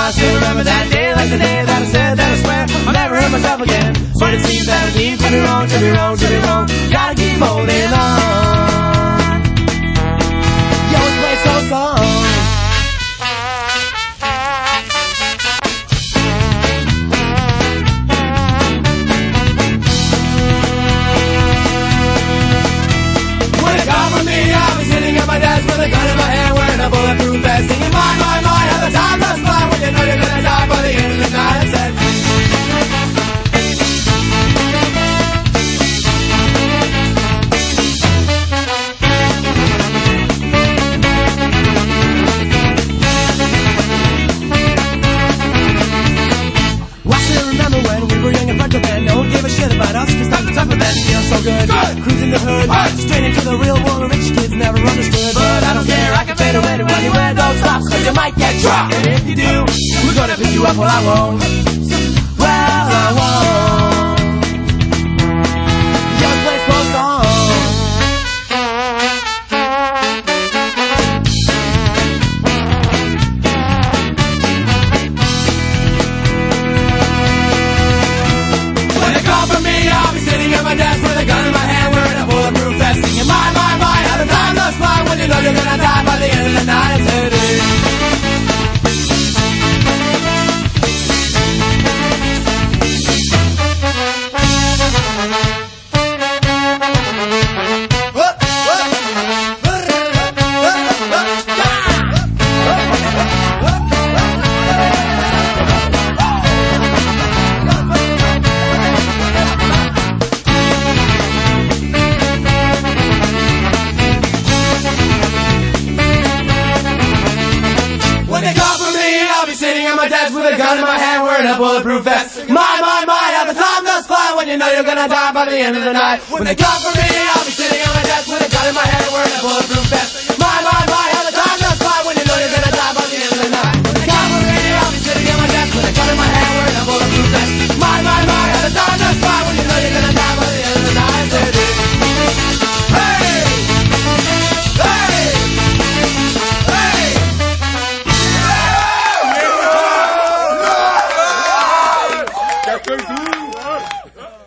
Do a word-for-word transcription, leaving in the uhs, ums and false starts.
I still remember that day like the day that I said that I swear I'll never hurt myself again. But it seems that it seems to be wrong, to be wrong, to be wrong. Gotta keep holding on. You always play so song. When it got for me, I was sitting at my desk with a gun in my hand, wearing a bulletproof vest, singing my, my, my, how the time goes by when you know you're gonna die by the end of the night. I said, don't give a shit about us, cause times are tougher than feel so good. good. Cruising the hood, hey. Straight into the real world, rich kids never understood. But I don't care, I can fade away to anywhere, don't stop, cause you might get dropped. And if you do, we're gonna pick you up, well I won't. Well I won't. Young place goes on. I'll be sitting at my desk with a gun in my hand, wearing a bulletproof vest, singing my, my, my, how the time goes by when you know you're gonna die by the end of the night. I said with a gun in my hand, wearing a bulletproof vest. My, my, my, how the time goes fly when you know you're gonna die by the end of the night. When they come for me, I'll be sitting on my desk with a gun in my hand, wearing a bulletproof vest. My, my, my, how the time goes fly when you know you're gonna die by the end of the night. When they come for me, I'll be sitting on my desk with a gun in my hand, wearing a bulletproof vest. My, my, my, how the time goes fly when you know you're gonna die by the end of the night. Hey! Hey! Hey! That's